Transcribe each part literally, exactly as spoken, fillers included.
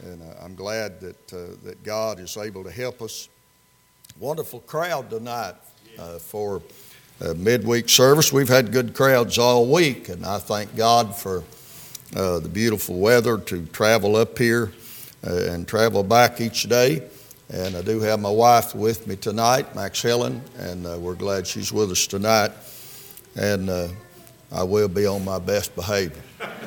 and uh, I'm glad that uh, that God is able to help us. Wonderful crowd tonight uh, for uh, midweek service. We've had good crowds all week, and I thank God for uh, the beautiful weather to travel up here uh, and travel back each day. And I do have my wife with me tonight, Max Helen, and uh, we're glad she's with us tonight. And uh, I will be on my best behavior.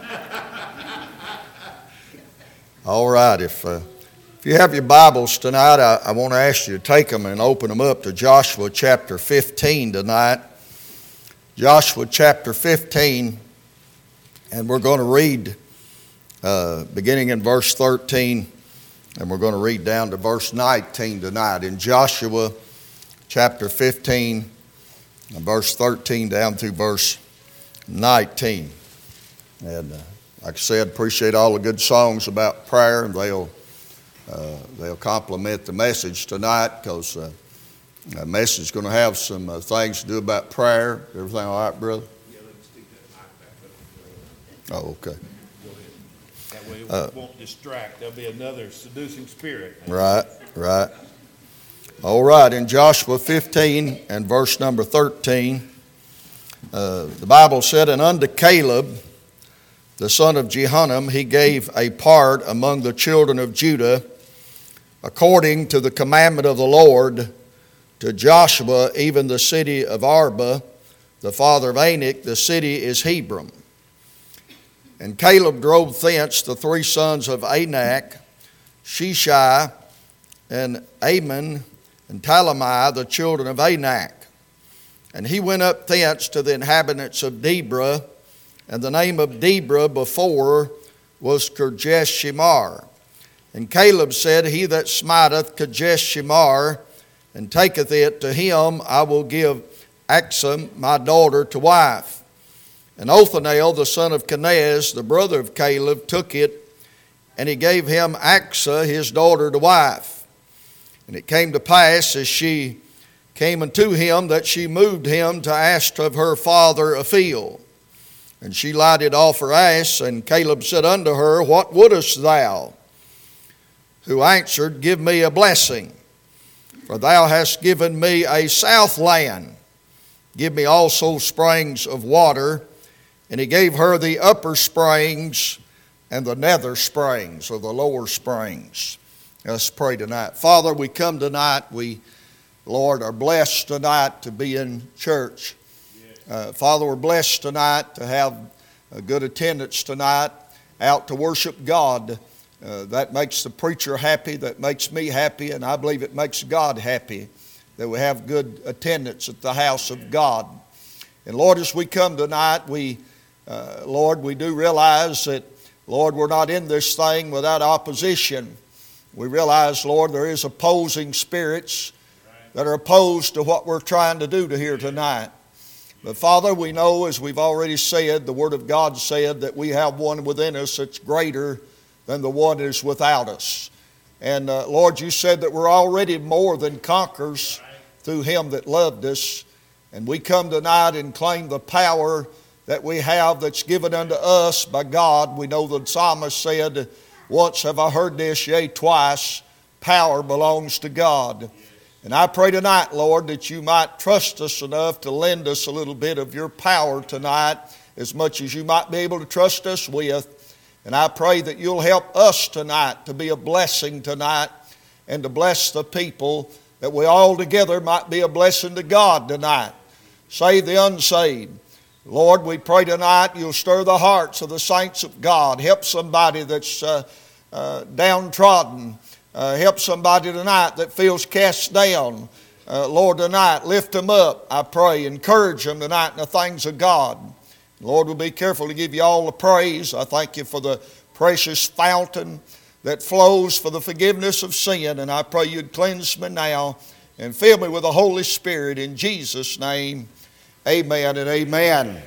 All right, if uh, if you have your Bibles tonight, I, I want to ask you to take them and open them up to Joshua chapter fifteen tonight. Joshua chapter fifteen, and we're going to read uh, beginning in verse thirteen, and we're going to read down to verse nineteen tonight. In Joshua chapter fifteen, and verse thirteen down through verse nineteen. And uh, like I said, appreciate all the good songs about prayer, and they'll uh, they'll complement the message tonight, because uh, the message is going to have some uh, things to do about prayer. Everything all right, brother? Yeah, let me stick that mic back up. Oh, okay. Go ahead. That way it Uh, won't distract. There'll be another seducing spirit. Right, right. All right, in Joshua fifteen and verse number thirteen, uh, the Bible said, "And unto Caleb, the son of Jehannam, he gave a part among the children of Judah, according to the commandment of the Lord, to Joshua, even the city of Arba, the father of Anak. The city is Hebron. And Caleb drove thence the three sons of Anak, Sheshai, and Ammon, and Talmai, the children of Anak. And he went up thence to the inhabitants of Deborah, and the name of Deborah before was Kirjath-Shemar. And Caleb said, He that smiteth Kirjath-Shemar, and taketh it, to him I will give Achsah my daughter to wife. And Othniel, the son of Kenaz, the brother of Caleb, took it, and he gave him Achsah his daughter to wife. And it came to pass, as she came unto him, that she moved him to ask of her father a field. And she lighted off her ass, and Caleb said unto her, What wouldest thou? Who answered, Give me a blessing, for thou hast given me a south land. Give me also springs of water. And he gave her the upper springs and the nether springs, or the lower springs. Let's pray tonight. Father, we come tonight. We, Lord, are blessed tonight to be in church. Uh, Father, we're blessed tonight to have a good attendance tonight, out to worship God. Uh, that makes the preacher happy, that makes me happy, and I believe it makes God happy that we have good attendance at the house of God. And Lord, as we come tonight, we, uh, Lord, we do realize that, Lord, we're not in this thing without opposition. We realize, Lord, there is opposing spirits that are opposed to what we're trying to do to here tonight. But Father, we know, as we've already said, the Word of God said that we have one within us that's greater than the one that is without us. And uh, Lord, you said that we're already more than conquerors through Him that loved us. And we come tonight and claim the power that we have that's given unto us by God. We know the psalmist said, Once have I heard this, yea, twice, power belongs to God. And I pray tonight, Lord, that you might trust us enough to lend us a little bit of your power tonight, as much as you might be able to trust us with. And I pray that you'll help us tonight to be a blessing tonight, and to bless the people, that we all together might be a blessing to God tonight. Save the unsaved. Lord, we pray tonight you'll stir the hearts of the saints of God. Help somebody that's uh, uh, downtrodden. Uh, help somebody tonight that feels cast down. Uh, Lord, tonight, lift them up, I pray. Encourage them tonight in the things of God. Lord, we'll be careful to give you all the praise. I thank you for the precious fountain that flows for the forgiveness of sin. And I pray you'd cleanse me now and fill me with the Holy Spirit. In Jesus' name, amen and amen.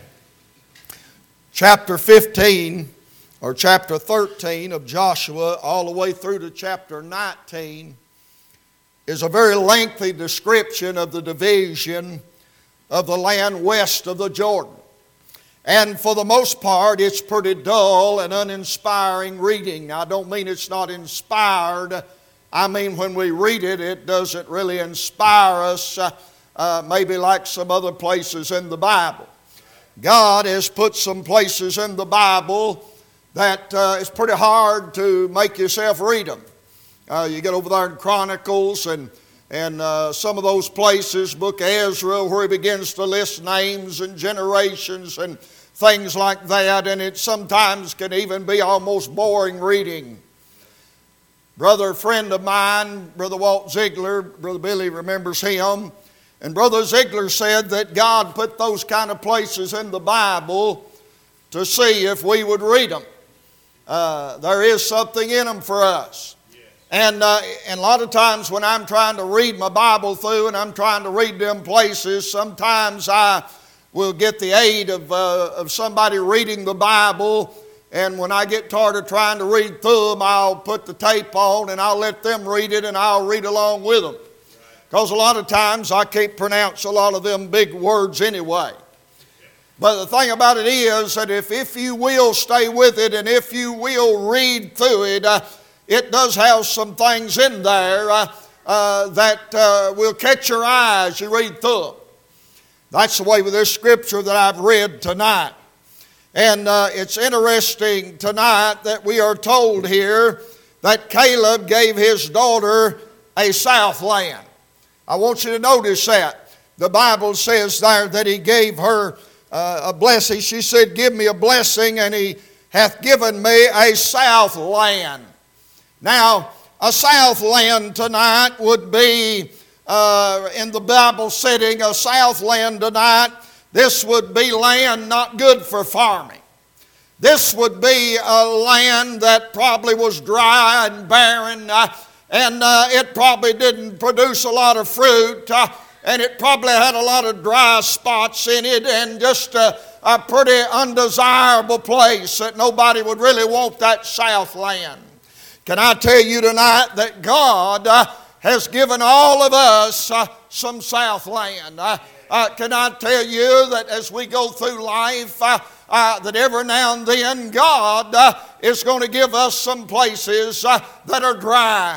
Chapter fifteen. Or chapter thirteen of Joshua, all the way through to chapter nineteen, is a very lengthy description of the division of the land west of the Jordan. And for the most part, it's pretty dull and uninspiring reading. Now, I don't mean it's not inspired. I mean when we read it, it doesn't really inspire us, uh, uh, maybe like some other places in the Bible. God has put some places in the Bible that uh, it's pretty hard to make yourself read them. Uh, you get over there in Chronicles and And uh, some of those places, Book of Ezra, where he begins to list names and generations and things like that, and it sometimes can even be almost boring reading. Brother, friend of mine, Brother Walt Ziegler, Brother Billy remembers him, and Brother Ziegler said that God put those kind of places in the Bible to see if we would read them. Uh, there is something in them for us. And, uh, and a lot of times when I'm trying to read my Bible through and I'm trying to read them places, sometimes I will get the aid of, uh, of somebody reading the Bible. And when I get tired of trying to read through them, I'll put the tape on and I'll let them read it and I'll read along with them. Because a lot of times I can't pronounce a lot of them big words anyway. But the thing about it is that if, if you will stay with it and if you will read through it, uh, it does have some things in there uh, uh, that uh, will catch your eye as you read through them. That's the way with this scripture that I've read tonight. And uh, it's interesting tonight that we are told here that Caleb gave his daughter a southland. I want you to notice that. The Bible says there that he gave her uh, a blessing. She said, "Give me a blessing, and he hath given me a southland." Now, a southland tonight would be, uh, in the Bible setting, a southland tonight, this would be land not good for farming. This would be a land that probably was dry and barren, uh, and uh, it probably didn't produce a lot of fruit, uh, and it probably had a lot of dry spots in it, and just a, a pretty undesirable place that nobody would really want that southland. Can I tell you tonight that God uh, has given all of us uh, some southland? Uh, uh, can I tell you that as we go through life, uh, uh, that every now and then God uh, is going to give us some places uh, that are dry.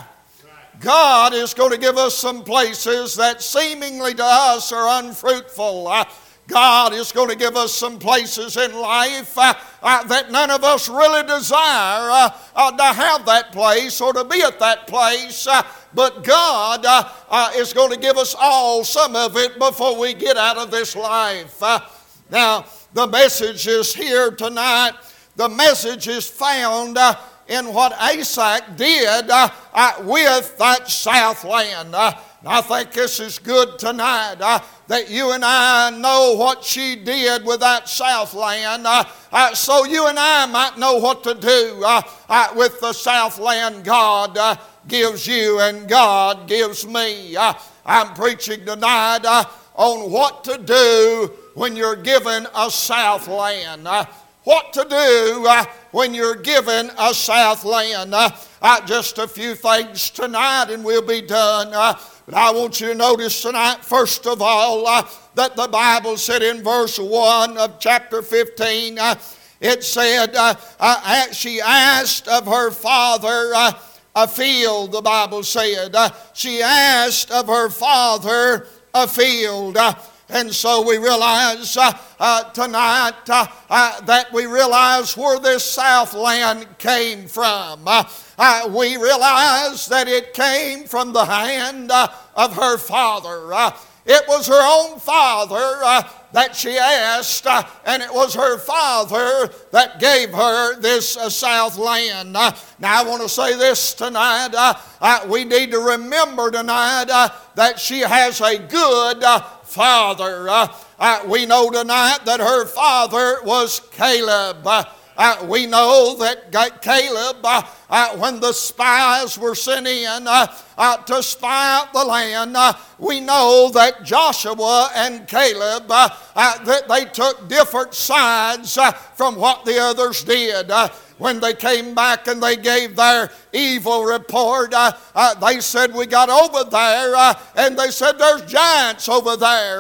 God is going to give us some places that seemingly to us are unfruitful. Uh, God is going to give us some places in life uh, uh, that none of us really desire uh, uh, to have that place or to be at that place. Uh, but God uh, uh, is going to give us all some of it before we get out of this life. Uh, now, the message is here tonight. The message is found uh, in what Isaac did uh, uh, with that southland. Uh, I think this is good tonight uh, that you and I know what she did with that southland uh, uh, so you and I might know what to do uh, uh, with the southland God uh, gives you and God gives me. Uh, I'm preaching tonight uh, on what to do when you're given a southland. Uh, what to do uh, when you're given a southland. Uh, uh, just a few things tonight and we'll be done. Uh, But I want you to notice tonight, first of all, uh, that the Bible said in verse one of chapter fifteen, uh, it said, uh, uh, she asked of her father uh, a field, the Bible said. Uh, she asked of her father a field. Uh, And so we realize uh, uh, tonight uh, uh, that we realize where this southland came from. Uh, uh, we realize that it came from the hand uh, of her father. Uh, it was her own father uh, that she asked, uh, and it was her father that gave her this uh, southland. Uh, now I want to say this tonight. Uh, uh, we need to remember tonight uh, that she has a good uh, father. Uh, uh, we know tonight that her father was Caleb. Uh, uh, we know that Caleb, uh, uh, when the spies were sent in uh, uh, to spy out the land, uh, we know that Joshua and Caleb, uh, uh, that they took different sides uh, from what the others did. Uh, When they came back and they gave their evil report, uh, uh, they said, we got over there, uh, and they said, there's giants over there. Uh,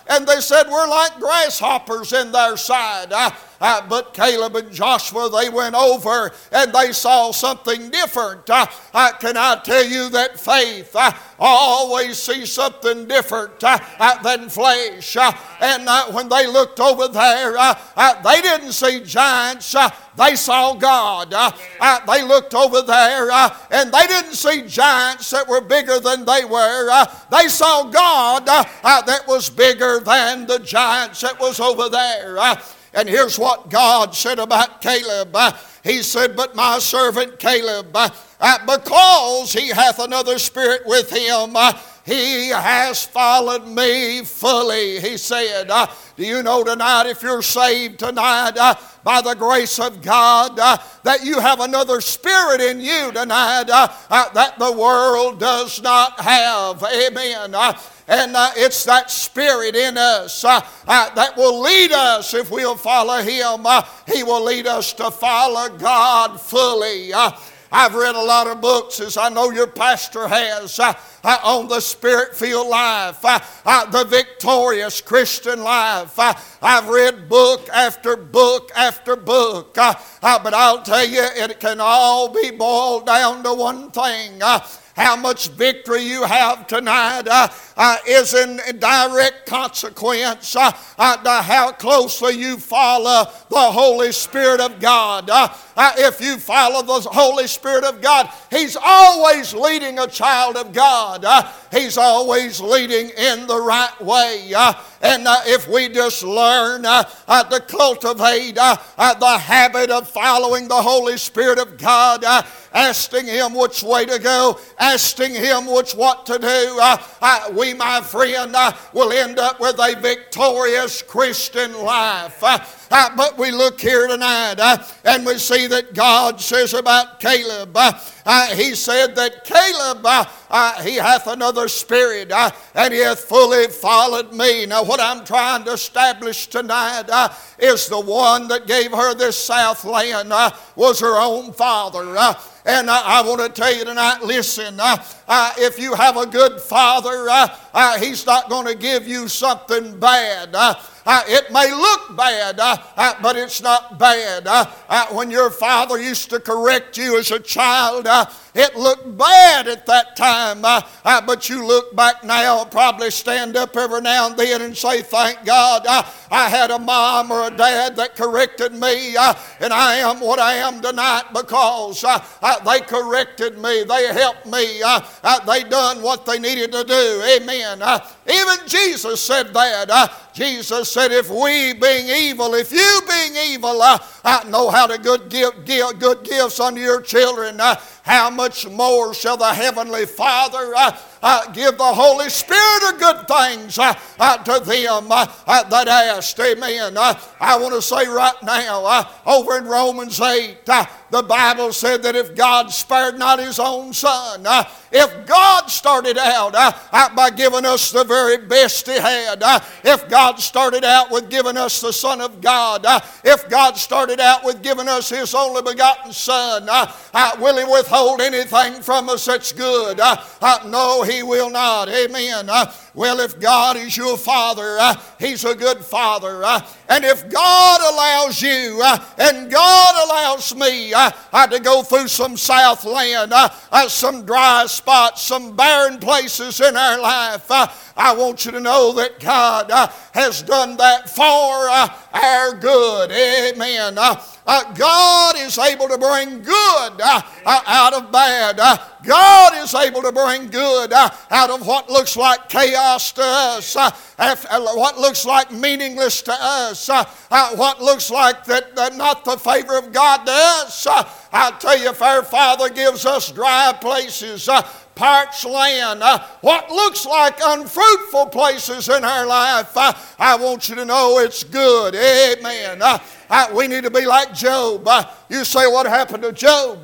and they said, we're like grasshoppers in their sight. Uh, uh, but Caleb and Joshua, they went over and they saw something different. Uh, uh, can I tell you that faith uh, always sees something different uh, uh, than flesh? Uh, and uh, when they looked over there, uh, uh, they didn't see giants. Uh, They saw God. Uh, uh, they looked over there uh, and they didn't see giants that were bigger than they were. Uh, they saw God uh, uh, that was bigger than the giants that was over there. Uh, and here's what God said about Caleb. Uh, he said, but my servant Caleb, uh, uh, because he hath another spirit with him, uh, he has followed me fully, he said. Uh, do you know tonight, if you're saved tonight uh, by the grace of God, uh, that you have another spirit in you tonight uh, uh, that the world does not have? Amen. Uh, and uh, it's that spirit in us uh, uh, that will lead us, if we'll follow Him. Uh, he will lead us to follow God fully. Uh, I've read a lot of books, as I know your pastor has, uh, uh, on the Spirit-filled life, uh, uh, the victorious Christian life. Uh, I've read book after book after book, uh, uh, but I'll tell you, it can all be boiled down to one thing. Uh, How much victory you have tonight uh, uh, is in direct consequence uh, uh, to how closely you follow the Holy Spirit of God. Uh, uh, if you follow the Holy Spirit of God, He's always leading a child of God. Uh, he's always leading in the right way. Uh, and uh, if we just learn uh, uh, to cultivate uh, uh, the habit of following the Holy Spirit of God, uh, asking Him which way to go, asking Him which what to do, uh, uh, we, my friend, uh, will end up with a victorious Christian life. Uh, uh, but we look here tonight uh, and we see that God says about Caleb, uh, uh, He said that Caleb, uh, uh, he hath another spirit uh, and he hath fully followed me. Now what I'm trying to establish tonight uh, is the one that gave her this south land uh, was her own father. Uh, And uh, I want to tell you tonight, listen, uh, uh, if you have a good father, uh, uh, he's not going to give you something bad. Uh, uh, it may look bad, uh, uh, but it's not bad. Uh, uh, when your father used to correct you as a child, uh, it looked bad at that time, uh, uh, but you look back now, probably stand up every now and then and say, thank God uh, I had a mom or a dad that corrected me, uh, and I am what I am tonight because uh, uh, they corrected me, they helped me, uh, uh, they done what they needed to do. Amen. Uh, even Jesus said that. Uh, Jesus said, if we being evil, if you being evil uh, uh, know how to good give, give good gifts unto your children, uh, how much more shall the Heavenly Father uh, uh, give the Holy Spirit of good things uh, uh, to them uh, uh, that ask. Amen. Uh, I want to say right now, uh, over in Romans eight, uh, the Bible said that if God spared not His own Son, uh, if God started out uh, uh, by giving us the very best He had, uh, if God started out with giving us the Son of God, uh, if God started out with giving us His only begotten Son, uh, uh, will He withhold anything from us that's good? Uh, uh, no, He will not. Amen. Uh, well, if God is your Father, uh, He's a good Father. Uh, and if God allows you uh, and God allows me uh, uh, to go through some south land, uh, uh, some dry spots, some barren places in our life, uh, I want you to know that God uh, has done that for uh, our good. Amen. Uh, uh, God is able to bring good uh, uh, out of bad. Uh, God is able to bring good uh, out of what looks like chaos to us, uh, what looks like meaningless to us, uh, uh, what looks like that uh, not the favor of God to us. Uh, I tell you, if our Father gives us dry places, uh, parched land, uh, what looks like unfruitful places in our life, uh, I want you to know it's good. Amen. Uh, uh, we need to be like Job. Uh, you say, what happened to Job? Uh,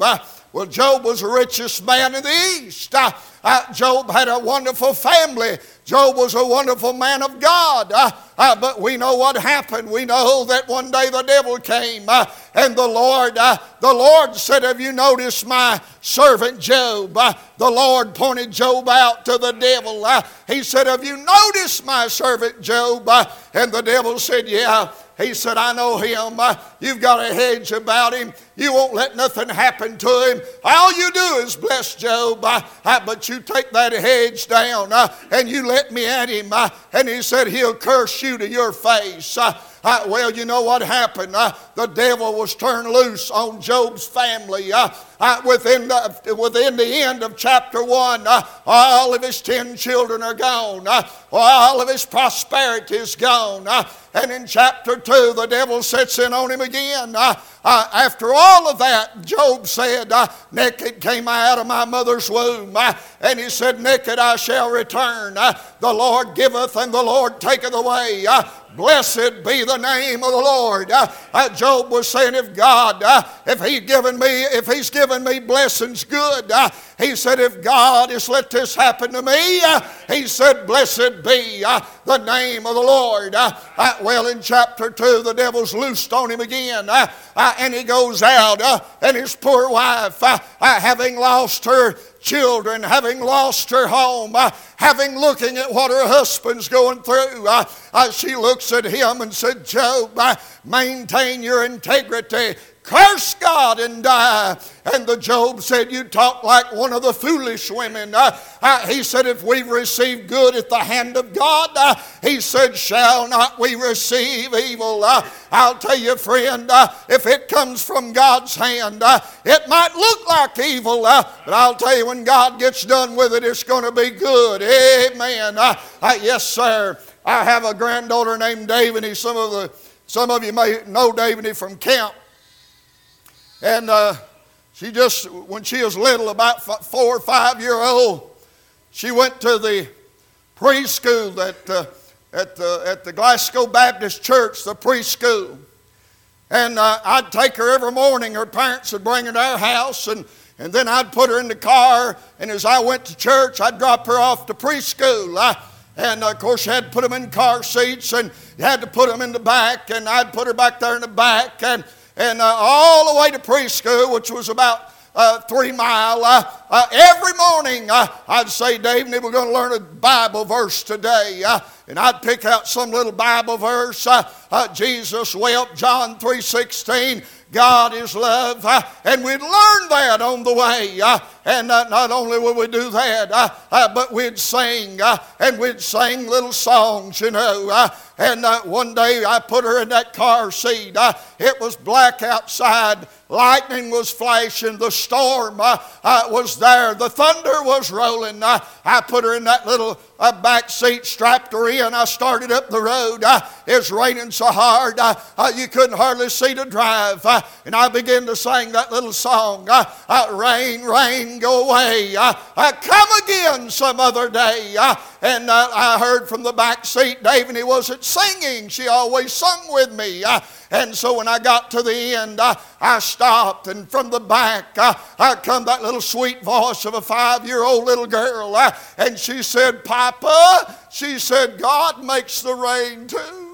Well, Job was the richest man in the East. Uh, uh, Job had a wonderful family. Job was a wonderful man of God. Uh, uh, but we know what happened. We know that one day the devil came uh, and the Lord, uh, the Lord said, have you noticed my servant Job? Uh, the Lord pointed Job out to the devil. Uh, he said, have you noticed my servant Job? Uh, and the devil said, yeah. He said, I know him. Uh, you've got a hedge about him. You won't let nothing happen to him. All you do is bless Job. Uh, uh, but you take that hedge down uh, and you let me at him. Uh, and he said, he'll curse you to your face. Uh, Uh, well, you know what happened? Uh, the devil was turned loose on Job's family. Uh, uh, within, the, within the end of chapter one, uh, all of his ten children are gone. Uh, all of his prosperity is gone. Uh, and in chapter two, the devil sets in on him again. Uh, uh, after all of that, Job said, uh, naked came I out of my mother's womb. Uh, and he said, naked I shall return. Uh, the Lord giveth and the Lord taketh away. Uh, Blessed be the name of the Lord. Uh, uh, Job was saying, if God, uh, if He's given me, if He's given me blessings good, uh, he said, if God has let this happen to me, uh, he said, blessed be uh, the name of the Lord. Uh, uh, well, in chapter two, the devil's loosed on him again, uh, uh, and he goes out, uh, and his poor wife, uh, uh, having lost her children, having lost her home, uh, having looking at what her husband's going through, uh, uh, she looks at him and said, Job, uh, maintain your integrity. Curse God and die. And the Job said, you talk like one of the foolish women. Uh, uh, he said, if we've received good at the hand of God, uh, he said, shall not we receive evil? Uh, I'll tell you, friend, uh, if it comes from God's hand, uh, it might look like evil, uh, but I'll tell you, when God gets done with it, it's going to be good. Amen. Uh, uh, yes, sir. I have a granddaughter named Davany. Some of the some of you may know Davany from camp. And uh, she just, when she was little, about four or five year old, she went to the preschool at, uh, at, the, at the Glasgow Baptist Church, the preschool. And uh, I'd take her every morning. Her parents would bring her to our house, and, and then I'd put her in the car. And as I went to church, I'd drop her off to preschool. I, and uh, of course, you had to put them in car seats, and you had to put them in the back. And I'd put her back there in the back. And And uh, all the way to preschool, which was about uh, three mile, uh, uh, every morning uh, I'd say, Davany, we're going to learn a Bible verse today. Uh, and I'd pick out some little Bible verse. Uh, uh, Jesus wept, John three sixteen. God is love. Uh, and we'd learn that on the way. Uh, and uh, not only would we do that, uh, uh, but we'd sing. Uh, and we'd sing little songs, you know. Uh, and uh, one day I put her in that car seat. Uh, it was black outside. Lightning was flashing. The storm uh, uh, was there. The thunder was rolling. Uh, I put her in that little uh, back seat, strapped her in. I started up the road. Uh, it was raining so hard uh, uh, you couldn't hardly see to drive. Uh, and I began to sing that little song. Uh, uh, rain, rain, go away. Uh, uh, come again some other day. Uh, and uh, I heard from the back seat, Davany wasn't singing. She always sung with me. Uh, And so when I got to the end, uh, I stopped, and from the back, uh, I come that little sweet voice of a five-year-old little girl, uh, and she said, Papa, she said, God makes the rain too.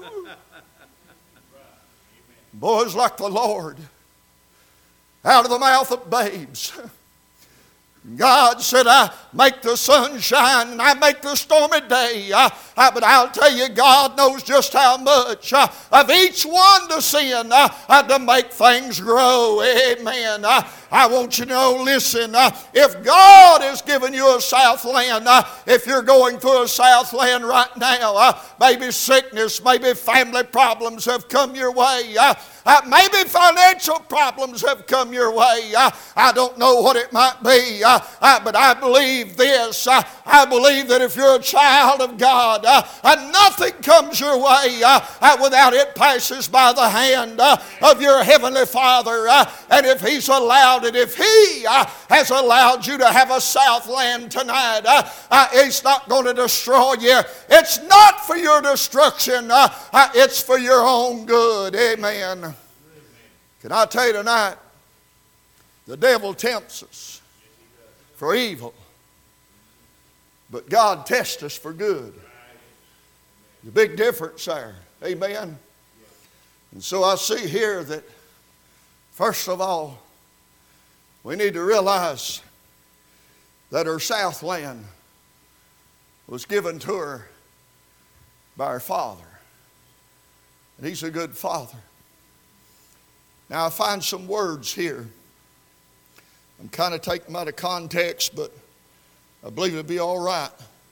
Boys like the Lord, out of the mouth of babes. God said, I make the sun shine and I make the stormy day. Uh, uh, but I'll tell you, God knows just how much uh, of each one to send uh, uh, to make things grow. Amen. Uh, I want you to know, listen, uh, if God has given you a Southland, uh, if you're going through a Southland right now, uh, maybe sickness, maybe family problems have come your way. Uh, Uh, maybe financial problems have come your way. Uh, I don't know what it might be, uh, uh, but I believe this. Uh, I believe that if you're a child of God, uh, uh, nothing comes your way uh, uh, without it passes by the hand uh, of your Heavenly Father. Uh, and if He's allowed it, if He uh, has allowed you to have a Southland tonight, uh, uh, He's not going to destroy you. It's not for your destruction. Uh, uh, it's for your own good. Amen. Can I tell you tonight, The devil tempts us for evil, but God tests us for good. The big difference there. Amen. And so I see here that, first of all, we need to realize that her southland was given to her by her father. And he's a good father. Now I find some words here. I'm kind of taking them out of context, but I believe it'll be all right.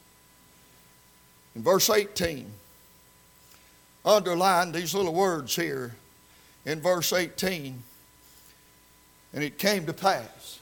In verse eighteen, underline these little words here in verse eighteen. And it came to pass.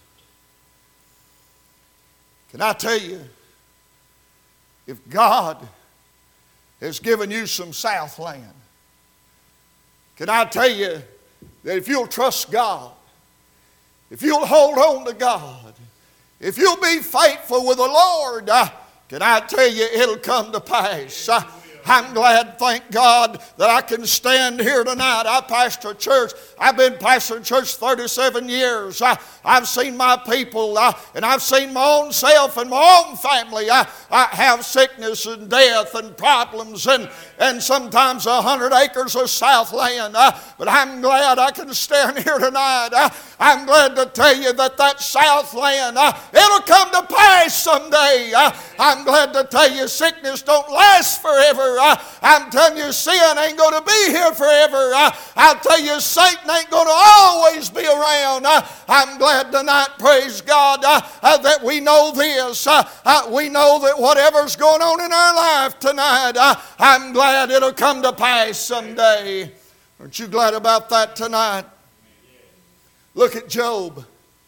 Can I tell you, if God has given you some southland, can I tell you that if you'll trust God, if you'll hold on to God, if you'll be faithful with the Lord, uh, can I tell you it'll come to pass. Uh, I'm glad, thank God, that I can stand here tonight. I pastor a church. I've been pastoring church thirty-seven years. I, I've seen my people, uh, and I've seen my own self and my own family. I, I have sickness and death and problems and, and sometimes a hundred acres of southland. Uh, but I'm glad I can stand here tonight. Uh, I'm glad to tell you that that southland, uh, it'll come to pass someday. Uh, I'm glad to tell you sickness don't last forever. Uh, I'm telling you, sin ain't going to be here forever. Uh, I'll tell you, Satan ain't going to always be around. Uh, I'm glad tonight, praise God, uh, uh, that we know this. Uh, uh, we know that whatever's going on in our life tonight, uh, I'm glad it'll come to pass someday. Aren't you glad about that tonight? Look at Job.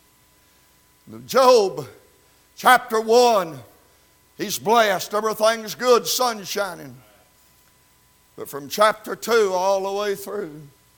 Job, chapter one. He's blessed. Everything's good, sun shining. But from chapter two all the way through,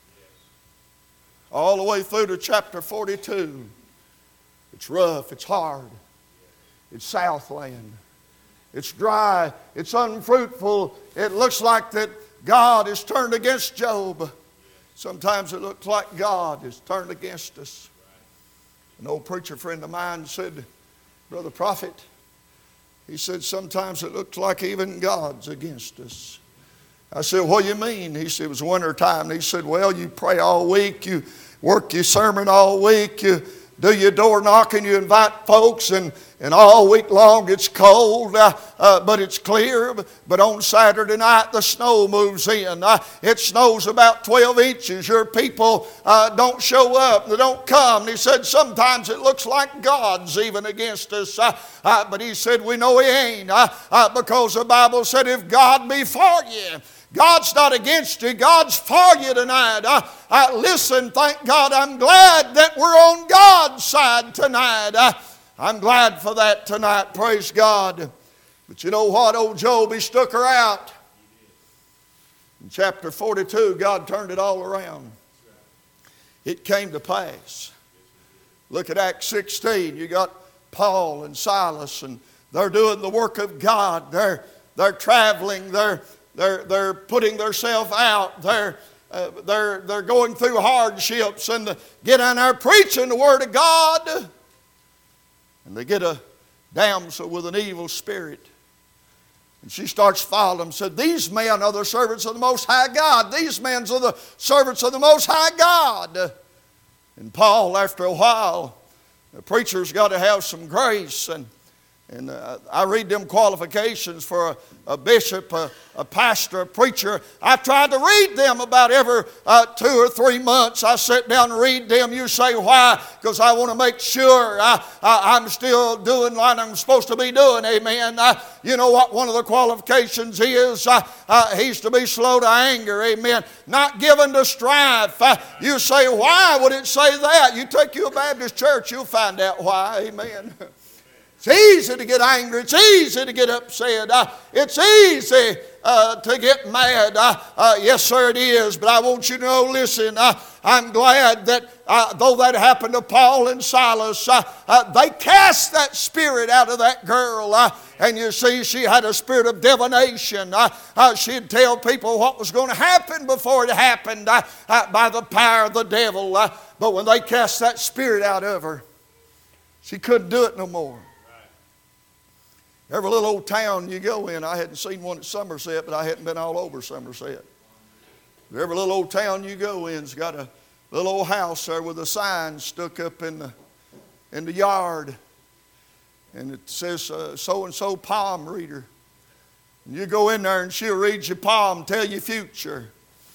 all the way through to chapter forty-two, it's rough, it's hard, it's southland, it's dry, it's unfruitful. It looks like that God is turned against Job. Sometimes it looks like God is turned against us. An old preacher friend of mine said, Brother Prophet, he said, sometimes it looks like even God's against us. I said, what do you mean? He said, it was winter time. He said, well, you pray all week, you work your sermon all week, you do your door knocking, you invite folks, and, and all week long it's cold, uh, uh, but it's clear. But on Saturday night the snow moves in. Uh, it snows about twelve inches. Your people uh, don't show up. They don't come. And he said, sometimes it looks like God's even against us. Uh, uh, but he said, we know He ain't. Uh, uh, because the Bible said, if God be for you, God's not against you. God's for you tonight. Uh, uh, listen, thank God, I'm glad that we're on God's side tonight. Uh, I'm glad for that tonight. Praise God. But you know what? Old Job, he stuck her out. In chapter forty-two, God turned it all around. It came to pass. Look at Acts sixteen. You got Paul and Silas, and they're doing the work of God. They're, they're traveling. They're They're, they're putting themselves out. They're, uh, they're, they're going through hardships and the, get on there preaching the Word of God. And they get a damsel with an evil spirit. And she starts following them. Said, these men are the servants of the Most High God. These men are the servants of the Most High God. And Paul, after a while, the preacher's got to have some grace. And And uh, I read them qualifications for a, a bishop, a, a pastor, a preacher. I tried to read them about every uh, two or three months. I sit down and read them. You say, why? Because I want to make sure I, I, I'm still doing what I'm supposed to be doing. Amen. Uh, you know what one of the qualifications is? Uh, uh, he's to be slow to anger. Amen. Not given to strife. Uh, you say, why would it say that? You take you a Baptist church, you'll find out why. Amen. It's easy to get angry. It's easy to get upset. Uh, it's easy uh, to get mad. Uh, uh, yes, sir, it is. But I want you to know, listen, uh, I'm glad that uh, though that happened to Paul and Silas, uh, uh, they cast that spirit out of that girl. Uh, and you see, she had a spirit of divination. Uh, uh, she'd tell people what was going to happen before it happened uh, uh, by the power of the devil. Uh, but when they cast that spirit out of her, she couldn't do it no more. Every little old town you go in, I hadn't seen one at Somerset, but I hadn't been all over Somerset. Every little old town you go in's got a little old house there with a sign stuck up in the, in the yard. And it says, uh, so-and-so palm reader. And you go in there and she'll read your palm, tell your future.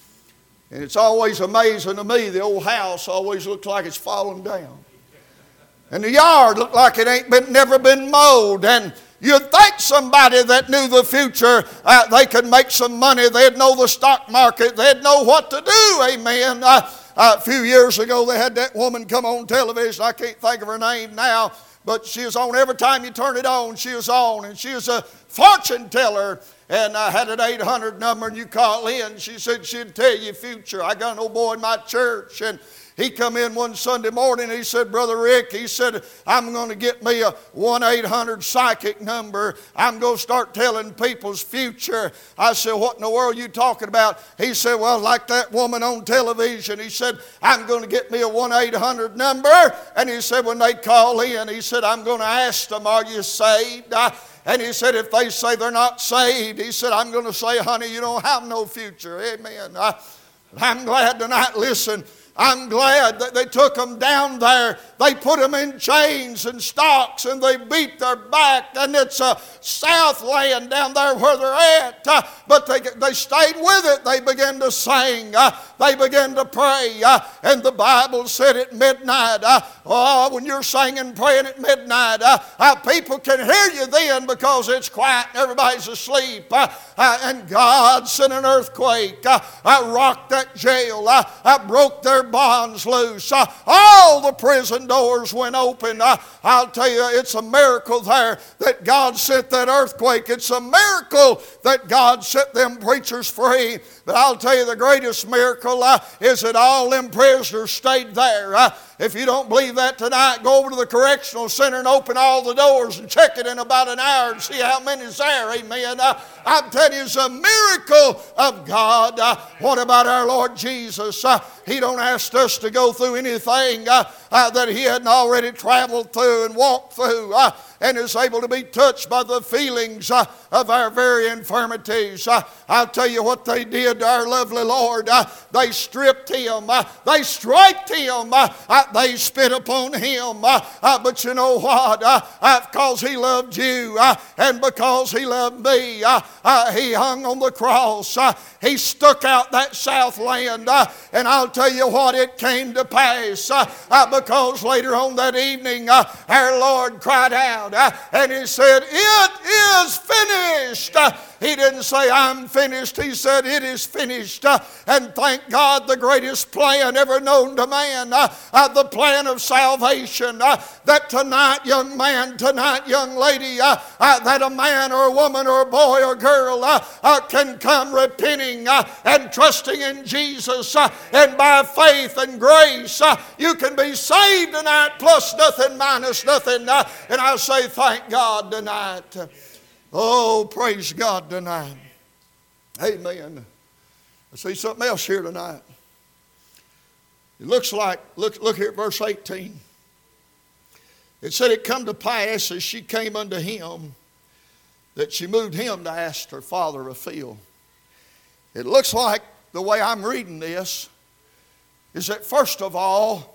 And it's always amazing to me, the old house always looks like it's falling down. And the yard looked like it ain't been, never been mowed. And you'd think somebody that knew the future, uh, they could make some money. They'd know the stock market. They'd know what to do. Amen. Uh, uh, a few years ago, they had that woman come on television. I can't think of her name now. But she was on every time you turn it on, she was on. And she was a fortune teller. And I had an eight hundred number and you call in. She said she'd tell you future. I got an old boy in my church and he come in one Sunday morning and he said, Brother Rick, he said, I'm going to get me a one eight hundred psychic number. I'm going to start telling people's future. I said, what in the world are you talking about? He said, well, like that woman on television. He said, I'm going to get me a one eight hundred number. And he said, when they call in, he said, I'm going to ask them, are you saved? I, And he said, if they say they're not saved, he said, I'm going to say, honey, you don't have no future. Amen. I, I'm glad tonight, listen, I'm glad that they took them down there. They put them in chains and stocks and they beat their back. And it's a Southland down there where they're at. Uh, but they, they stayed with it. They began to sing. Uh, they began to pray. Uh, and the Bible said at midnight, uh, oh, when you're singing, praying at midnight, uh, uh, people can hear you then because it's quiet and everybody's asleep. Uh, uh, and God sent an earthquake. Uh, uh, rocked that jail. Uh, uh, broke their bonds loose. Uh, all the prison doors went open. Uh, I'll tell you, it's a miracle there that God sent that earthquake. It's a miracle that God set them preachers free. But I'll tell you, the greatest miracle uh, is that all them prisoners stayed there. Uh, if you don't believe that tonight, go over to the correctional center and open all the doors and check it in about an hour and see how many's there. Amen. Uh, I'm telling you, it's a miracle of God. Uh, what about our Lord Jesus? Uh, he don't ask us to go through anything uh, uh, that He hadn't already traveled through and walked through. Uh, and is able to be touched by the feelings uh, of our very infirmities. Uh, I'll tell you what they did to our lovely Lord. Uh, they stripped Him. Uh, they striped Him. Uh, uh, they spit upon Him. Uh, uh, but you know what? Uh, uh, because He loved you uh, and because He loved me, uh, uh, He hung on the cross. Uh, he stuck out that Southland. Uh, and I'll tell you what, it came to pass. Uh, uh, because later on that evening, uh, our Lord cried out. Uh, and He said, it is finished. Uh, he didn't say, I'm finished. He said, it is finished. Uh, and thank God, the greatest plan ever known to man, uh, uh, the plan of salvation, uh, that tonight, young man, tonight, young lady, uh, uh, that a man or a woman or a boy or girl uh, uh, can come repenting uh, and trusting in Jesus. Uh, and by faith and grace, uh, you can be saved tonight, plus nothing, minus nothing. Uh, and I say, thank God tonight. Oh, praise God tonight. Amen. I see something else here tonight. It looks like, look, look here at verse eighteen. It said, it come to pass as she came unto him that she moved him to ask her father a field. It looks like, the way I'm reading this, is that first of all,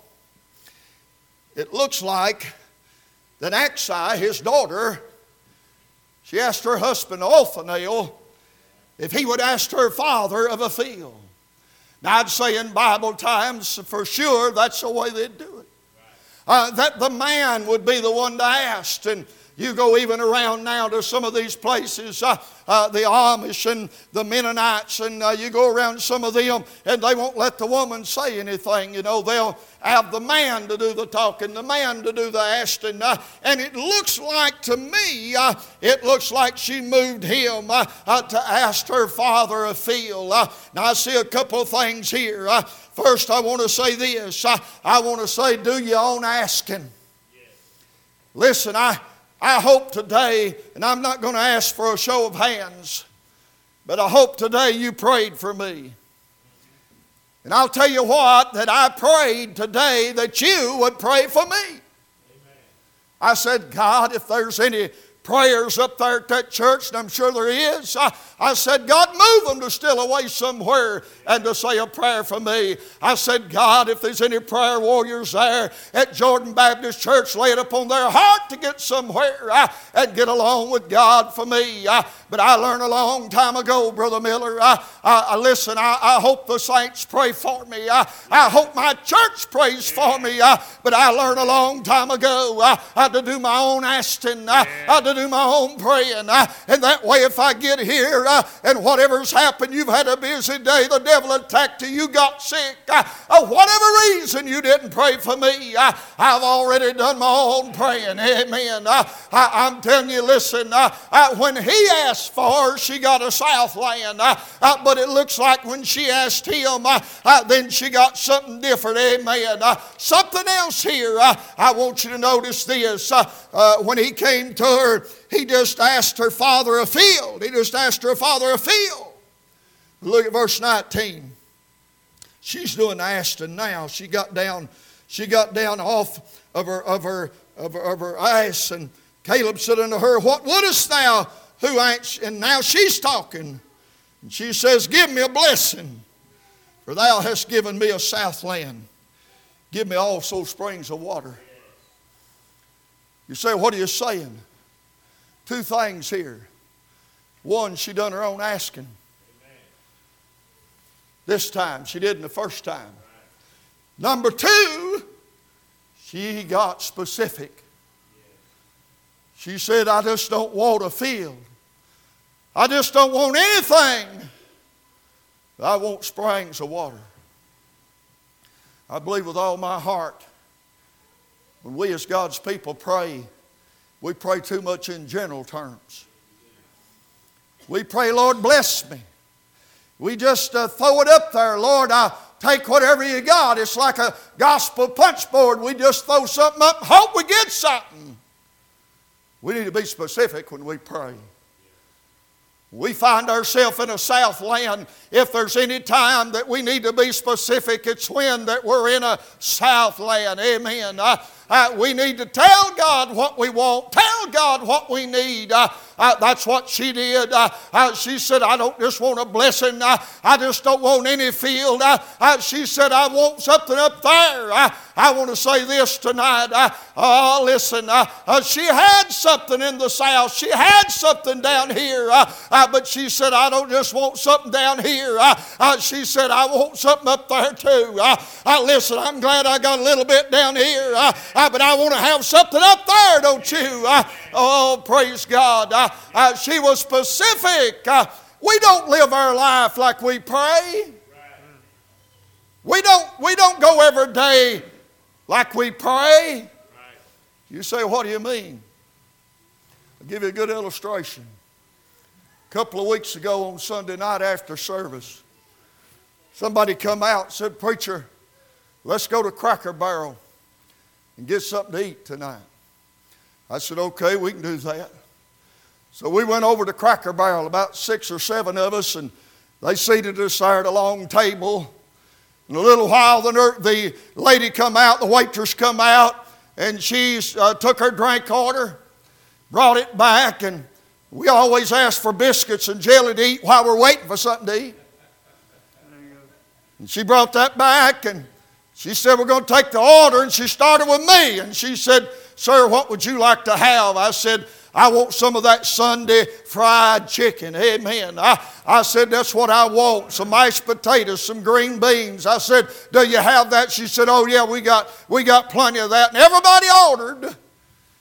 it looks like that Achsai, his daughter, she asked her husband Othniel if he would ask her father of a field. Now I'd say in Bible times, for sure, that's the way they'd do it. Uh, that the man would be the one to ask. And You go even around now to some of these places, uh, uh, the Amish and the Mennonites, and uh, you go around some of them, and they won't let the woman say anything. You know, they'll have the man to do the talking, the man to do the asking. Uh, and it looks like to me, uh, it looks like she moved him uh, uh, to ask her father a field. Uh, now I see a couple of things here. Uh, first, I want to say this. Uh, I want to say, do your own asking. Listen, I, I hope today, and I'm not going to ask for a show of hands, but I hope today you prayed for me. And I'll tell you what, that I prayed today that you would pray for me. Amen. I said, God, if there's any prayers up there at that church, and I'm sure there is, I, I said, God, move them to steal away somewhere and to say a prayer for me. I said, God, if there's any prayer warriors there at Jordan Baptist Church, lay it upon their heart to get somewhere uh, and get along with God for me. Uh, but I learned a long time ago, Brother Miller, uh, uh, listen, I, I hope the saints pray for me. Uh, I hope my church prays for me. Uh, but I learned a long time ago uh, uh, to do my own asking, uh, uh, to do my own praying. Uh, and that way, if I get here uh, and whatever's happened, you've had a busy day, the devil attacked you, you got sick, uh, uh, whatever reason you didn't pray for me, uh, I've already done my own praying. Amen. Uh, I, I'm telling you, listen, uh, uh, when he asked for her, she got a Southland. Uh, uh, but it looks like when she asked him, uh, uh, then she got something different. Amen. Uh, something else here. Uh, I want you to notice this. Uh, uh, when he came to her, he just asked her father a field. He just asked her father a field. Look at verse nineteen. She's doing the asking now. She got down, she got down off of her of her of her, of her ass, and Caleb said unto her, What wouldest thou? Who ain't? And now she's talking. And she says, Give me a blessing, for thou hast given me a Southland. Give me also springs of water. You say, what are you saying? Two things here. One, she done her own asking. This time, she didn't the first time. Number two, she got specific. She said, I just don't want a field. I just don't want anything. I want springs of water. I believe with all my heart, when we as God's people pray, we pray too much in general terms. We pray, Lord, bless me. We just uh, throw it up there. Lord, I take whatever you got. It's like a gospel punch board. We just throw something up and hope we get something. We need to be specific when we pray. We find ourselves in a Southland. If there's any time that we need to be specific, it's when that we're in a Southland. Amen. Uh, uh, we need to tell God what we want. Tell God what we need. Uh, uh, that's what she did. Uh, uh, she said, I don't just want a blessing. Uh, I just don't want any field. Uh, uh, she said, I want something up there. Uh, I want to say this tonight. Uh, oh, listen. Uh, uh, she had something in the South. She had something down here. Uh, uh, but she said, I don't just want something down here. Uh, uh, she said, I want something up there too. Uh, uh, listen, I'm glad I got a little bit down here. Uh, uh, but I want to have something up there, don't you? Uh, oh, praise God. Uh, uh, she was specific. Uh, we don't live our life like we pray. We don't, we don't go every day like we pray. You say, what do you mean? I'll give you a good illustration. A couple of weeks ago on Sunday night after service, somebody come out and said, Preacher, let's go to Cracker Barrel and get something to eat tonight. I said, okay, we can do that. So we went over to Cracker Barrel, about six or seven of us, and they seated us there at a long table. In a little while, the, the lady come out, the waitress come out, and she uh, took her drink order, brought it back, and we always ask for biscuits and jelly to eat while we're waiting for something to eat. And she brought that back, and she said, we're going to take the order, and she started with me. And she said, Sir, what would you like to have? I said, I want some of that Sunday fried chicken. Amen. I, I said, that's what I want. Some mashed potatoes, some green beans. I said, do you have that? She said, oh yeah, we got, we got plenty of that. And everybody ordered.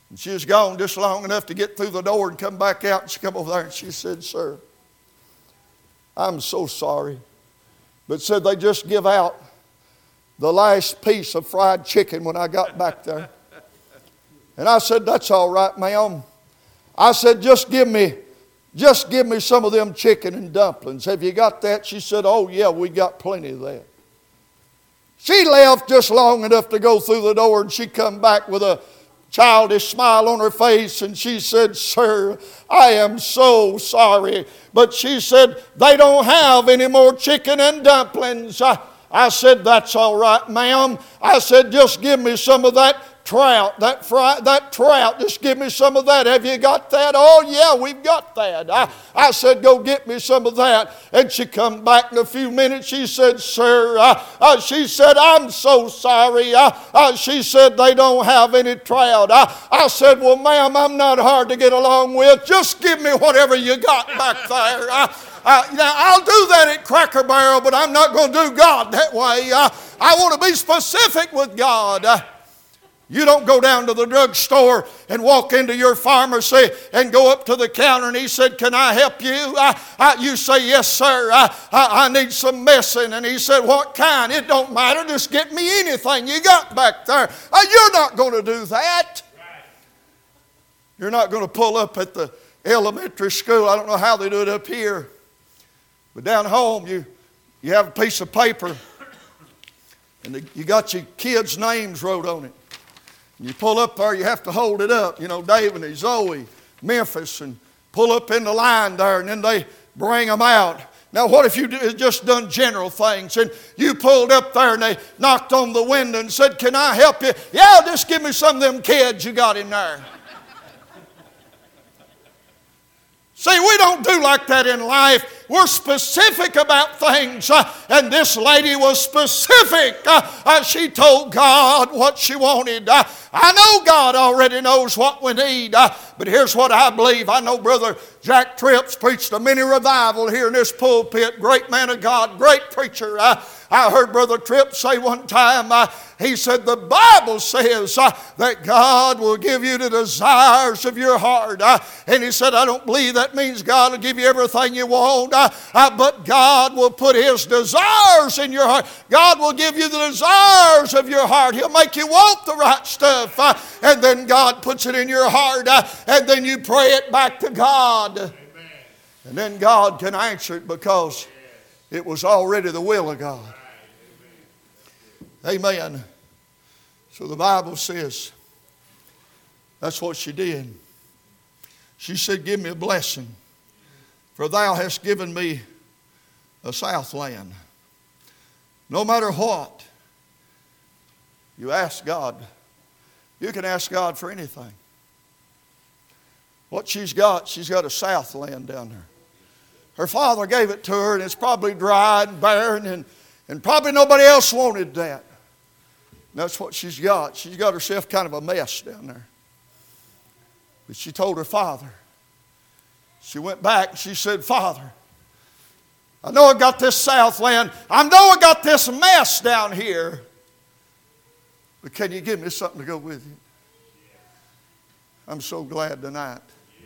And she was gone just long enough to get through the door and come back out. And she come over there and she said, "Sir, I'm so sorry." But said they just give out the last piece of fried chicken when I got back there. And I said, "That's all right, ma'am." I said, just give me, just give me some of them chicken and dumplings. Have you got that? She said, "Oh yeah, we got plenty of that." She left just long enough to go through the door, and she come back with a childish smile on her face, and she said, "Sir, I am so sorry." But she said, "They don't have any more chicken and dumplings." I, I said, "That's all right, ma'am." I said, "Just give me some of that trout, that fry, that trout. Just give me some of that. Have you got that?" "Oh yeah, we've got that." I, I said, "Go get me some of that." And she come back in a few minutes. She said, "Sir," uh, uh, she said, "I'm so sorry." Uh, uh, she said, "They don't have any trout." Uh, I said, "Well, ma'am, I'm not hard to get along with. Just give me whatever you got back there." Uh, Uh, now, I'll do that at Cracker Barrel, but I'm not going to do God that way. Uh, I want to be specific with God. Uh, you don't go down to the drugstore and walk into your pharmacy and go up to the counter and he said, "Can I help you?" Uh, uh, you say, "Yes, sir. Uh, I, I need some medicine." And he said, "What kind?" "It don't matter. Just get me anything you got back there." Uh, you're not going to do that. You're not going to pull up at the elementary school. I don't know how they do it up here. But down home, you, you have a piece of paper and the, you got your kids' names wrote on it. And you pull up there, you have to hold it up. You know, David and Zoe, Memphis, and pull up in the line there, and then they bring them out. Now, what if you just done general things and you pulled up there and they knocked on the window and said, "Can I help you?" "Yeah, just give me some of them kids you got in there." See, we don't do like that in life. We're specific about things. Uh, and this lady was specific. Uh, uh, she told God what she wanted. Uh, I know God already knows what we need. Uh, but here's what I believe. I know Brother Jack Tripp's preached a mini revival here in this pulpit. Great man of God, great preacher. Uh, I heard Brother Tripp say one time, uh, he said, "The Bible says uh, that God will give you the desires of your heart." Uh, and he said, "I don't believe that means God will give you everything you want, uh, uh, but God will put His desires in your heart. God will give you the desires of your heart. He'll make you want the right stuff. Uh, and then God puts it in your heart, uh, and then you pray it back to God. Amen. And then God can answer it because it was already the will of God. Amen. So the Bible says that's what she did. She said, "Give me a blessing, for thou hast given me a south land." No matter what you ask God, you can ask God for anything. What she's got, she's got a south land down there. Her father gave it to her, and it's probably dry and barren, and, and probably nobody else wanted that. That's what she's got. She's got herself kind of a mess down there. But she told her father. She went back and she said, "Father, I know I got this south land. I know I got this mess down here. But can you give me something to go with it?" I'm so glad tonight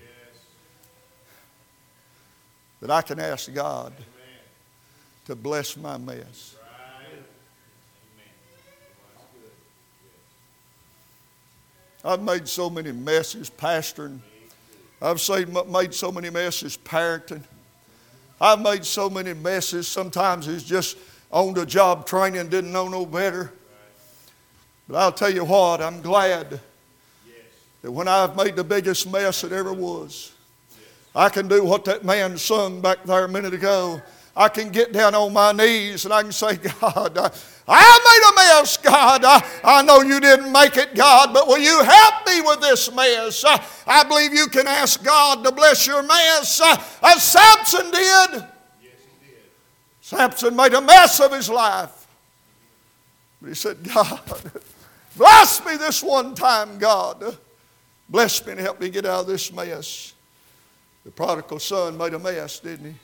that I can ask God to bless my mess. I've made so many messes pastoring. I've made so many messes parenting. I've made so many messes. Sometimes it's just on the job training, didn't know no better. But I'll tell you what, I'm glad that when I've made the biggest mess that ever was, I can do what that man sung back there a minute ago. I can get down on my knees and I can say, "God, I, I made a mess, God. I, I know you didn't make it, God, but will you help me with this mess?" Uh, I believe you can ask God to bless your mess uh, as Samson did. Yes, he did. Samson made a mess of his life. But he said, "God, bless me this one time, God. Bless me and help me get out of this mess." The prodigal son made a mess, didn't he?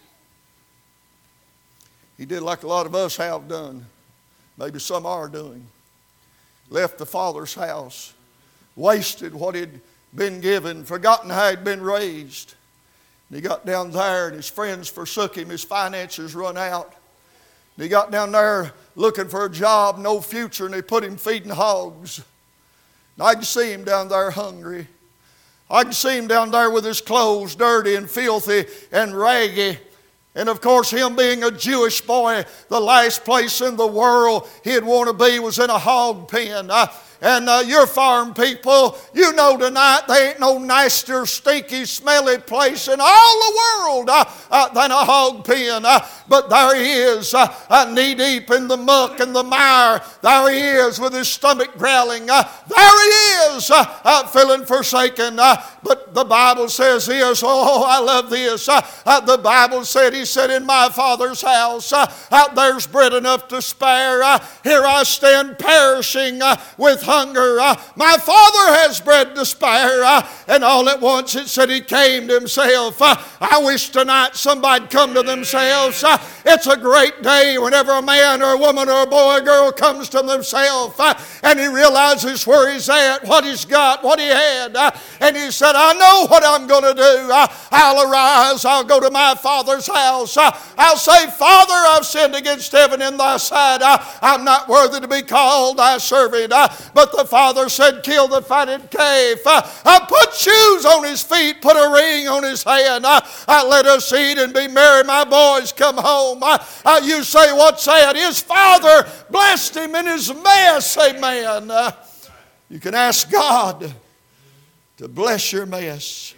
He did like a lot of us have done. Maybe some are doing. Left the father's house. Wasted what he'd been given, forgotten how he'd been raised. And he got down there and his friends forsook him. His finances run out. And he got down there looking for a job, no future, and they put him feeding hogs. And I can see him down there hungry. I can see him down there with his clothes dirty and filthy and raggy. And of course, him being a Jewish boy, the last place in the world he'd want to be was in a hog pen. Uh, And uh, your farm people, you know tonight there ain't no nastier, stinky, smelly place in all the world uh, uh, than a hog pen. Uh, but there he is, uh, uh, knee-deep in the muck and the mire. There he is with his stomach growling. Uh, there he is, uh, uh, feeling forsaken. Uh, but the Bible says this, oh, I love this. Uh, uh, the Bible said, he said, in my Father's house, uh, uh, there's bread enough to spare. Uh, here I stand perishing uh, with hunger. Uh, my Father has bread to spare. Uh, and all at once it said he came to himself. Uh, I wish tonight somebody'd come to themselves. Uh, it's a great day whenever a man or a woman or a boy or girl comes to themselves uh, and he realizes where he's at, what he's got, what he had. Uh, and he said, I know what I'm going to do. Uh, I'll arise. I'll go to my Father's house. Uh, I'll say, Father, I've sinned against heaven in thy sight. Uh, I'm not worthy to be called thy servant. Uh, but the Father said, kill the fatted calf. Uh, uh, put shoes on his feet. Put a ring on his hand. Uh, uh, let us eat and be merry. My boys come home. Uh, uh, you say, what's that? His Father blessed him in his mess. Amen. Uh, you can ask God to bless your mess.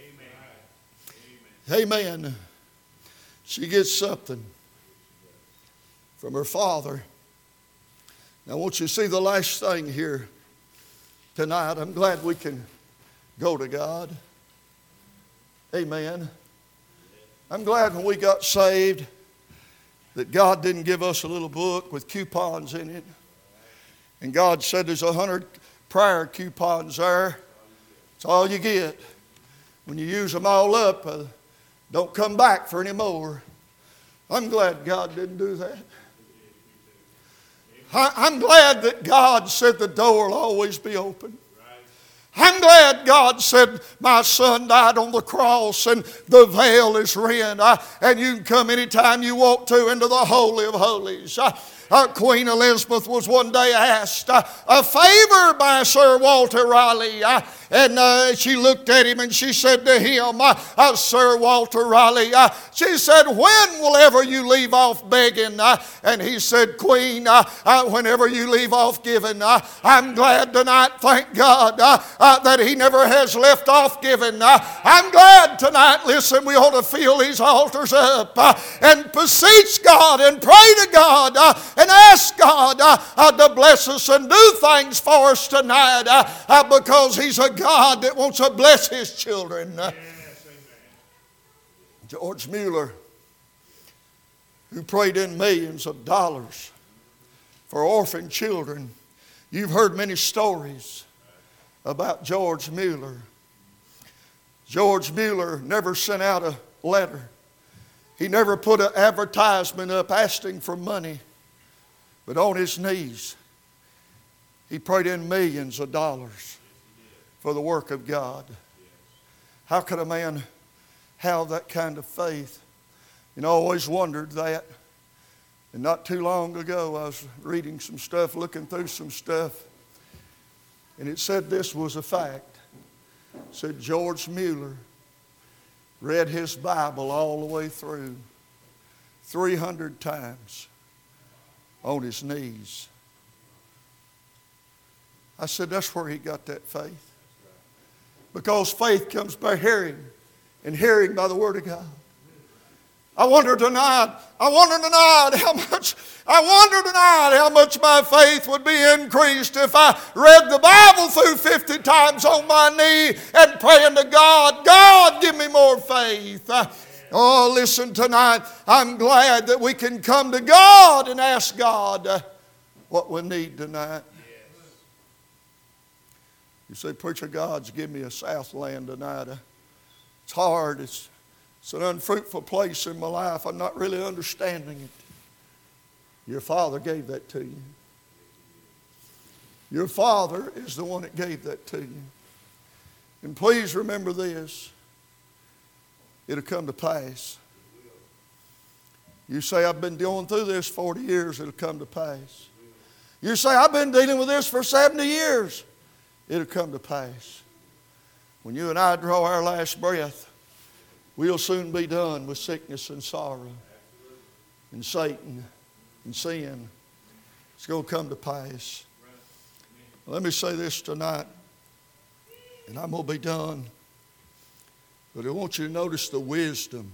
Amen. Amen. She gets something from her father. Now, won't you see the last thing here tonight? I'm glad we can go to God. Amen. I'm glad when we got saved that God didn't give us a little book with coupons in it. And God said there's a hundred prayer coupons there. It's all you get. When you use them all up, uh, don't come back for any more. I'm glad God didn't do that. I, I'm glad that God said the door will always be open. I'm glad God said my son died on the cross and the veil is rent. Uh, and you can come anytime you want to into the Holy of Holies. Uh, Uh, Queen Elizabeth was one day asked uh, a favor by Sir Walter Raleigh. Uh, and uh, she looked at him and she said to him, uh, uh, Sir Walter Raleigh, uh, she said, when will ever you leave off begging? Uh, and he said, Queen, uh, uh, whenever you leave off giving. Uh, I'm glad tonight, thank God, uh, uh, that he never has left off giving. Uh, I'm glad tonight, listen, we ought to fill these altars up uh, and beseech God and pray to God uh, and ask God uh, uh, to bless us and do things for us tonight uh, uh, because he's a God that wants to bless his children. Uh, Yes, amen. George Mueller, who prayed in millions of dollars for orphan children. You've heard many stories about George Mueller. George Mueller never sent out a letter. He never put an advertisement up asking for money. But on his knees, he prayed in millions of dollars for the work of God. How could a man have that kind of faith? You know, I always wondered that. And not too long ago, I was reading some stuff, looking through some stuff, and it said this was a fact. It said George Mueller read his Bible all the way through three hundred times on his knees. I said, that's where he got that faith. Because faith comes by hearing, and hearing by the Word of God. I wonder tonight, I wonder tonight how much, I wonder tonight how much my faith would be increased if I read the Bible through fifty times on my knee and praying to God, God, give me more faith. Oh, listen tonight, I'm glad that we can come to God and ask God uh, what we need tonight. Yes. You say, Preacher, God's give me a Southland tonight. Uh, it's hard. It's, it's an unfruitful place in my life. I'm not really understanding it. Your Father gave that to you. Your Father is the one that gave that to you. And please remember this. It'll come to pass. You say, I've been going through this forty years, it'll come to pass. You say, I've been dealing with this for seventy years, it'll come to pass. When you and I draw our last breath, we'll soon be done with sickness and sorrow and Satan and sin. It's going to come to pass. Let me say this tonight, and I'm going to be done. But I want you to notice the wisdom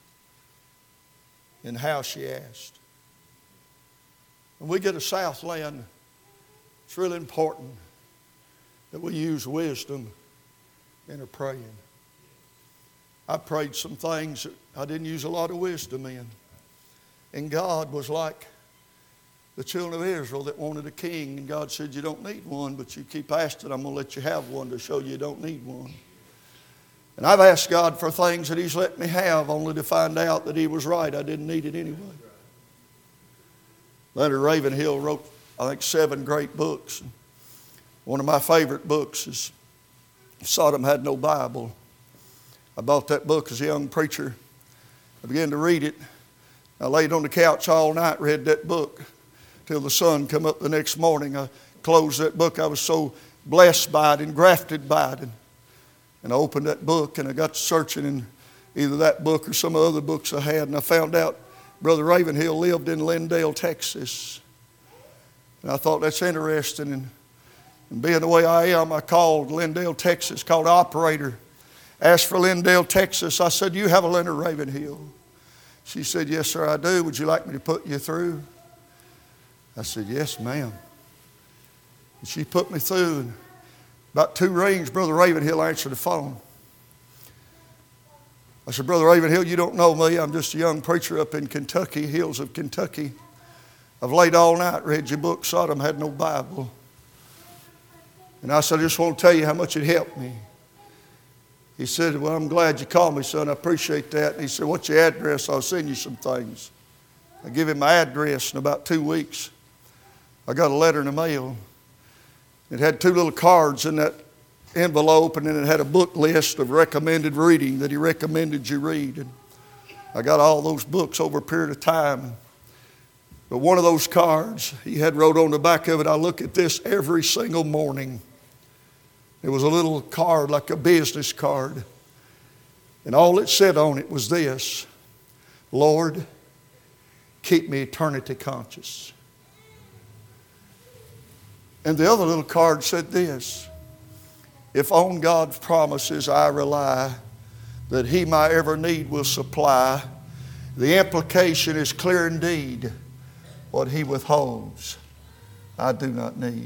in how she asked. When we get a Southland, it's really important that we use wisdom in our praying. I prayed some things that I didn't use a lot of wisdom in. And God was like the children of Israel that wanted a king. And God said, you don't need one, but you keep asking, I'm going to let you have one to show you don't need one. And I've asked God for things that He's let me have only to find out that He was right. I didn't need it anyway. Leonard Ravenhill wrote, I think, seven great books. One of my favorite books is Sodom Had No Bible. I bought that book as a young preacher. I began to read it. I laid on the couch all night, read that book till the sun come up the next morning. I closed that book. I was so blessed by it and grafted by it. And, and I opened that book and I got to searching in either that book or some other books I had. And I found out Brother Ravenhill lived in Lindale, Texas. And I thought that's interesting. And, and being the way I am, I called Lindale, Texas, called the operator. Asked for Lindale, Texas. I said, you have a Leonard Ravenhill? She said, yes, sir, I do. Would you like me to put you through? I said, yes, ma'am. And she put me through. And about two rings, Brother Ravenhill answered the phone. I said, Brother Ravenhill, you don't know me. I'm just a young preacher up in Kentucky, hills of Kentucky. I've laid all night, read your book, Sodom Had No Bible. And I said, I just want to tell you how much it helped me. He said, well, I'm glad you called me, son. I appreciate that. And he said, what's your address? I'll send you some things. I give him my address. In about two weeks, I got a letter in the mail. It had two little cards in that envelope, and then it had a book list of recommended reading that he recommended you read. And I got all those books over a period of time. But one of those cards, he had wrote on the back of it, I look at this every single morning. It was a little card, like a business card. And all it said on it was this: Lord, keep me eternity conscious. And the other little card said this: if on God's promises I rely, that He my every need will supply, the implication is clear indeed. What He withholds, I do not need.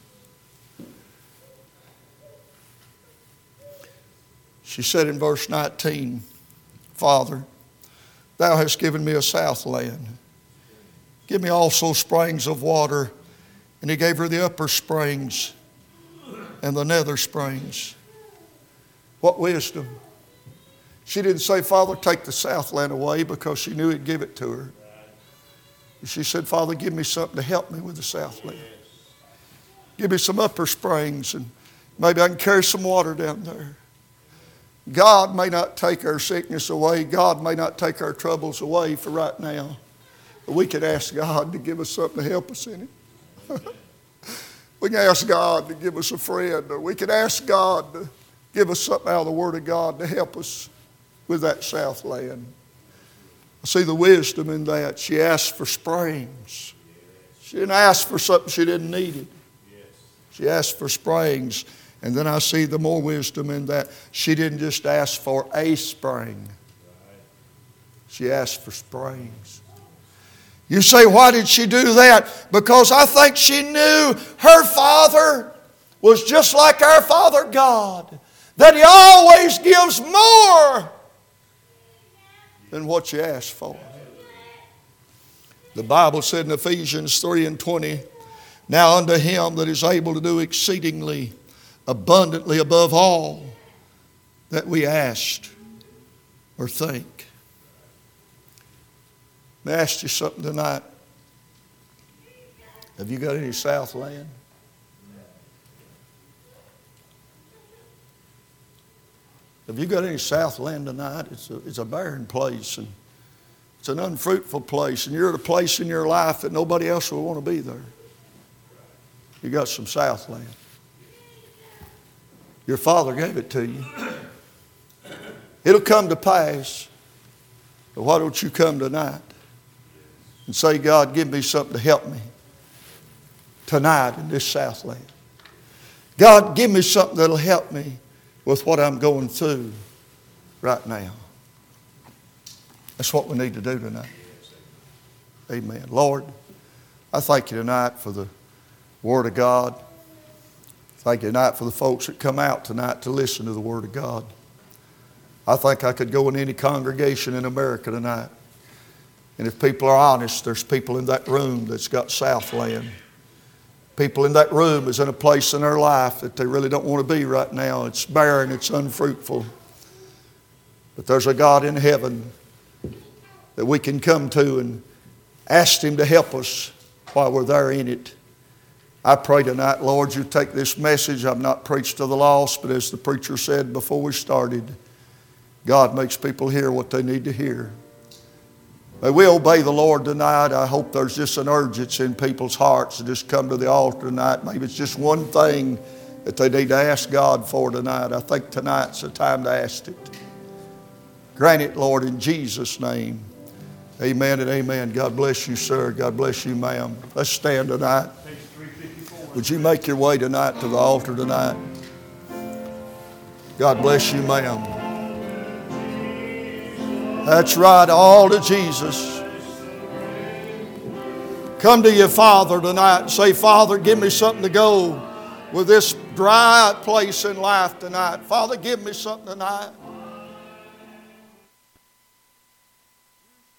She said in verse nineteen, Father, Thou hast given me a southland. Give me also springs of water. And He gave her the upper springs and the nether springs. What wisdom. She didn't say, Father, take the southland away, because she knew He'd give it to her. She said, Father, give me something to help me with the southland. Give me some upper springs, and maybe I can carry some water down there. God may not take our sickness away. God may not take our troubles away for right now. But we can ask God to give us something to help us in it. We can ask God to give us a friend. Or we can ask God to give us something out of the Word of God to help us with that southland. I see the wisdom in that. She asked for springs. She didn't ask for something she didn't need it. She asked for springs. And then I see the more wisdom in that. She didn't just ask for a spring. She asked for springs. You say, why did she do that? Because I think she knew her Father was just like our Father God. That He always gives more than what you ask for. The Bible said in Ephesians three and twenty, now unto Him that is able to do exceedingly abundantly above all that we asked or think. Let me ask you something tonight. Have you got any southland? Have you got any Southland tonight? It's a, it's a barren place, and it's an unfruitful place, and you're at a place in your life that nobody else will want to be there. You got some Southland. Your Father gave it to you. It'll come to pass. But why don't you come tonight and say, God, give me something to help me tonight in this Southland. God, give me something that'll help me with what I'm going through right now. That's what we need to do tonight. Amen. Lord, I thank you tonight for the Word of God. Thank you tonight for the folks that come out tonight to listen to the Word of God. I think I could go in any congregation in America tonight, and if people are honest, there's people in that room that's got Southland. People in that room is in a place in their life that they really don't want to be right now. It's barren, it's unfruitful. But there's a God in heaven that we can come to and ask Him to help us while we're there in it. I pray tonight, Lord, you take this message. I've not preached to the lost, but as the preacher said before we started, God makes people hear what they need to hear. May we obey the Lord tonight. I hope there's just an urgency in people's hearts to just come to the altar tonight. Maybe it's just one thing that they need to ask God for tonight. I think tonight's the time to ask it. Grant it, Lord, in Jesus' name. Amen and amen. God bless you, sir. God bless you, ma'am. Let's stand tonight. Would you make your way tonight to the altar tonight? God bless you, ma'am. That's right, all to Jesus. Come to your Father tonight and say, Father, give me something to go with this dry place in life tonight. Father, give me something tonight.